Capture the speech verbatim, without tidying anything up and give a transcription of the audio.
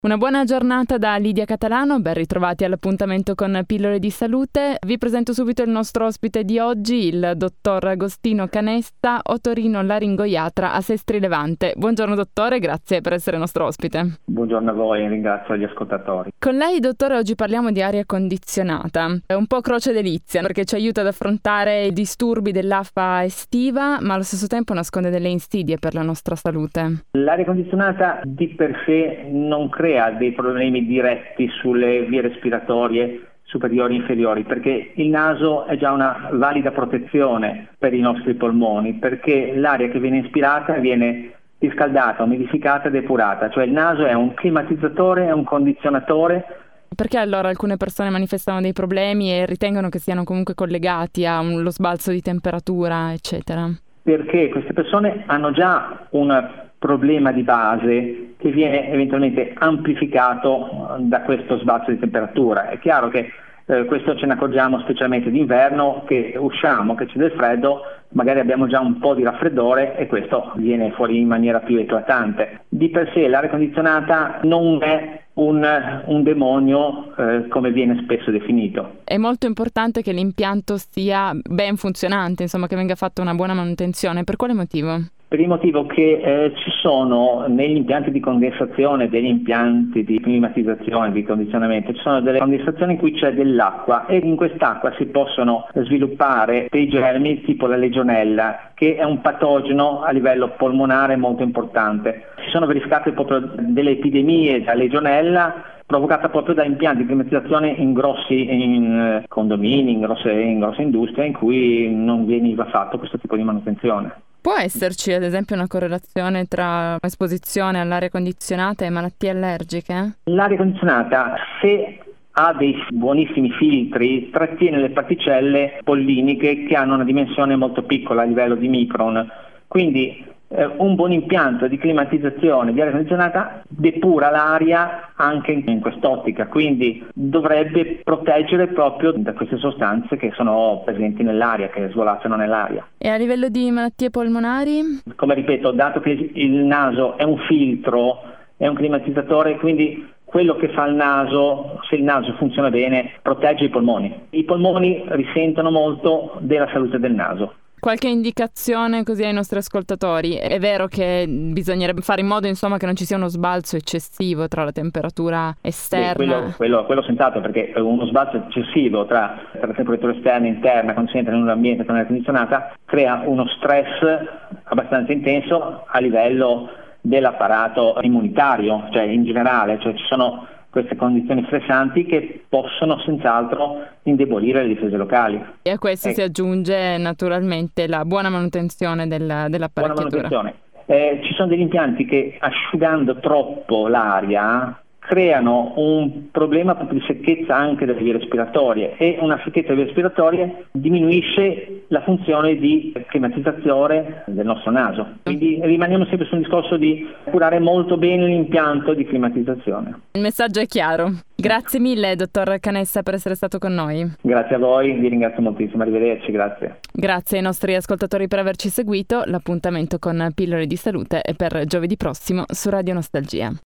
Una buona giornata da Lidia Catalano, ben ritrovati all'appuntamento con Pillole di Salute. Vi presento subito il nostro ospite di oggi, il dottor Agostino Canessa, otorinolaringoiatra a Sestri Levante. Buongiorno dottore, grazie per essere nostro ospite. Buongiorno a voi e ringrazio gli ascoltatori. Con lei dottore oggi parliamo di aria condizionata, è un po' croce delizia perché ci aiuta ad affrontare i disturbi dell'afa estiva ma allo stesso tempo nasconde delle insidie per la nostra salute. L'aria condizionata di per sé non crea dei problemi diretti sulle vie respiratorie superiori e inferiori, perché il naso è già una valida protezione per i nostri polmoni, perché l'aria che viene ispirata viene riscaldata, umidificata e depurata, cioè il naso è un climatizzatore, è un condizionatore. Perché allora alcune persone manifestano dei problemi e ritengono che siano comunque collegati allo sbalzo di temperatura, eccetera? Perché queste persone hanno già un problema di base che viene eventualmente amplificato da questo sbalzo di temperatura. È chiaro che eh, questo ce ne accorgiamo specialmente d'inverno, che usciamo, che c'è del freddo, magari abbiamo già un po' di raffreddore e questo viene fuori in maniera più eclatante. Di per sé l'aria condizionata non è un, un demonio eh, come viene spesso definito. È molto importante che l'impianto sia ben funzionante, insomma che venga fatta una buona manutenzione. Per quale motivo? Per il motivo che eh, ci sono negli impianti di condensazione, degli impianti di climatizzazione, di condizionamento, ci sono delle condensazioni in cui c'è dell'acqua e in quest'acqua si possono sviluppare dei germi tipo la legionella, che è un patogeno a livello polmonare molto importante. Si sono verificate proprio delle epidemie da legionella provocata proprio da impianti di climatizzazione in grossi in condomini, in grosse, in grosse industrie in cui non veniva fatto questo tipo di manutenzione. Può esserci ad esempio una correlazione tra esposizione all'aria condizionata e malattie allergiche? L'aria condizionata, se ha dei buonissimi filtri, trattiene le particelle polliniche che hanno una dimensione molto piccola a livello di micron, quindi eh, un buon impianto di climatizzazione di aria condizionata depura l'aria anche in quest'ottica, quindi dovrebbe proteggere proprio da queste sostanze che sono presenti nell'aria, che svolazzano nell'aria. E a livello di malattie polmonari? Come ripeto, dato che il naso è un filtro, è un climatizzatore, quindi quello che fa il naso, se il naso funziona bene, protegge i polmoni. I polmoni risentono molto della salute del naso. Qualche indicazione così ai nostri ascoltatori? È vero che bisognerebbe fare in modo insomma che non ci sia uno sbalzo eccessivo tra la temperatura esterna? Sì, quello, quello, quello senz'altro, perché uno sbalzo eccessivo tra, tra la temperatura esterna e interna quando si entra in un ambiente con aria condizionata crea uno stress abbastanza intenso a livello dell'apparato immunitario, cioè in generale, cioè ci sono queste condizioni stressanti che possono senz'altro indebolire le difese locali. E a questo eh. si aggiunge naturalmente la buona manutenzione del, dell'apparecchiatura. Buona manutenzione. Eh, ci sono degli impianti che asciugando troppo l'aria creano un problema proprio di secchezza anche delle vie respiratorie e una secchezza delle vie respiratorie diminuisce la funzione di climatizzazione del nostro naso. Quindi rimaniamo sempre su un discorso di curare molto bene l'impianto di climatizzazione. Il messaggio è chiaro. Grazie mille dottor Canessa per essere stato con noi. Grazie a voi, vi ringrazio moltissimo, arrivederci, grazie. Grazie ai nostri ascoltatori per averci seguito. L'appuntamento con Pillole di Salute è per giovedì prossimo su Radio Nostalgia.